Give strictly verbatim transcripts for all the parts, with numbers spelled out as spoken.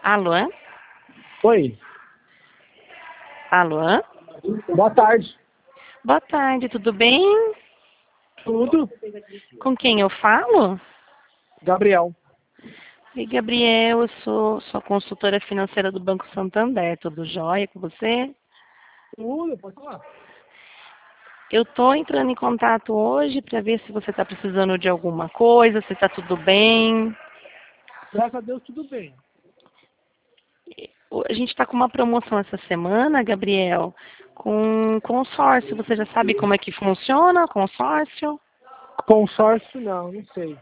Alô? Oi, Alô? boa tarde. Boa tarde, tudo bem? Tudo? Com quem eu falo? Gabriel. Oi, Gabriel, eu sou sua consultora financeira do Banco Santander. Tudo jóia com você? Tudo, pode falar. Eu estou entrando em contato hoje para ver se você está precisando de alguma coisa, se está tudo bem. Graças a Deus, tudo bem. A gente está com uma promoção essa semana, Gabriel, com consórcio. Você já sabe como é que funciona o consórcio? Consórcio, não, não sei.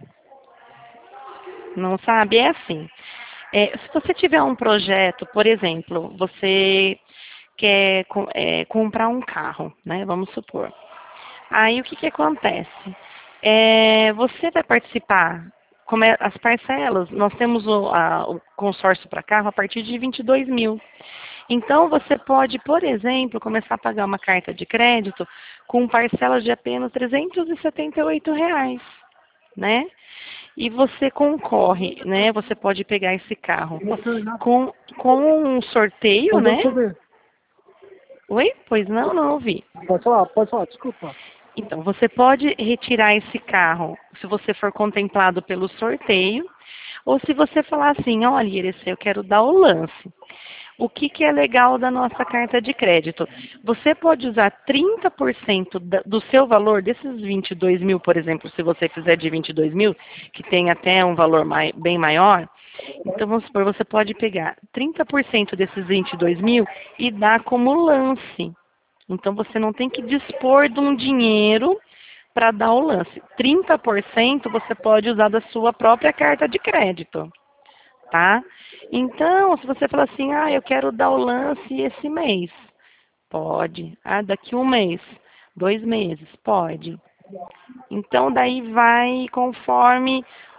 Não sabe? É assim. É, se você tiver um projeto, por exemplo, você quer co- é, comprar um carro, né? Vamos supor. Aí o que que acontece? É, você vai participar, como é, as parcelas, nós temos o, a- o consórcio para carro a partir de vinte e dois mil. Então você pode, por exemplo, começar a pagar uma carta de crédito com parcelas de apenas trezentos e setenta e oito reais, né? E você concorre, né? Você pode pegar esse carro Você já com, com um sorteio, mandou né? sobre. Oi? Pois não, não ouvi. Pode falar, pode falar, desculpa. Então, você pode retirar esse carro se você for contemplado pelo sorteio, ou se você falar assim, olha, Irecê, eu quero dar o lance. O que, que é legal da nossa carta de crédito? Você pode usar trinta por cento da- do seu valor, desses vinte e dois mil, por exemplo, se você fizer de vinte e dois mil, que tem até um valor mai- bem maior. Então, vamos supor, você pode pegar trinta por cento desses vinte e dois mil e dar como lance. Então, você não tem que dispor de um dinheiro para dar o lance. trinta por cento você pode usar da sua própria carta de crédito, tá? Então, se você falar assim, ah, eu quero dar o lance esse mês, pode. Ah, daqui um mês, dois meses, pode. Então, daí vai conforme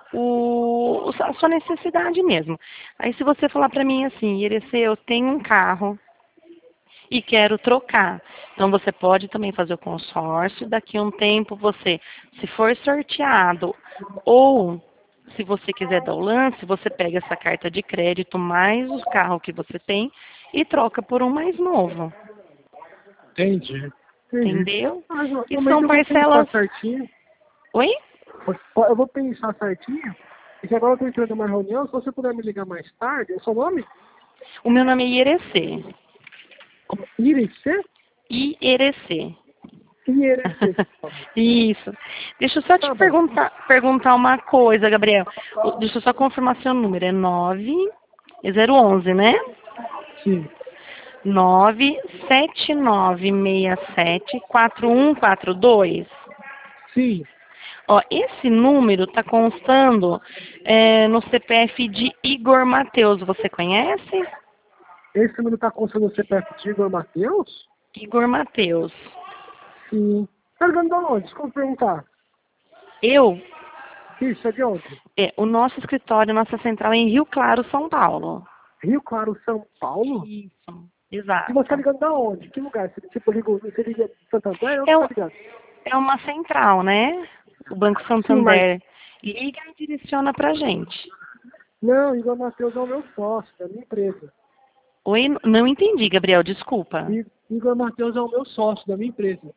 o, a sua necessidade mesmo. Aí, se você falar para mim assim, Irecê, eu tenho um carro e quero trocar. Então, você pode também fazer o consórcio. Daqui a um tempo, você, se for sorteado ou se você quiser dar o lance, você pega essa carta de crédito mais o carro que você tem e troca por um mais novo. Entendi. Entendi. Entendeu? Mas eu- E realmente são eu vou pensar parcelas. certinho. Oi? Eu vou pensar certinho. E que agora eu estou entrando numa reunião, se você puder me ligar mais tarde, é o seu nome? O meu nome é Irecê. Como? Irecê? Irecê. Irecê. Isso. Deixa eu só te Tá bom. perguntar, perguntar uma coisa, Gabriel. O- Deixa eu só confirmar seu número. É nove, é zero onze, né? Sim. nove sete nove seis sete quatro um quatro dois. Sim. Ó, esse número está constando é, no C P F de Igor Mateus. Você conhece? Esse número está com o seu C P F de Igor Matheus? Igor Mateus. Sim. Tá ligando de onde? Desculpa perguntar. Eu, Isso, é de onde? é, o nosso escritório, nossa central é em Rio Claro, São Paulo. Rio Claro, São Paulo? Isso, E você tá exato. ligando da onde? Que lugar? Você, tipo, liga, você liga de Santander? Onde É, você um- tá ligando? é uma central, né? O Banco Sim, mas... Santander liga e direciona pra gente. Não, Igor Matheus é o meu sócio, da minha empresa. Oi, não entendi, Gabriel, desculpa. I- Igor Matheus é o meu sócio, da minha empresa.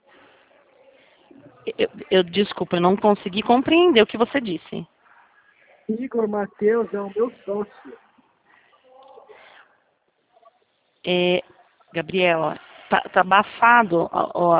Eu, eu desculpa, eu não consegui compreender o que você disse. Igor Matheus é o meu sócio. É, Gabriel, ó, tá, tá abafado ó, ó,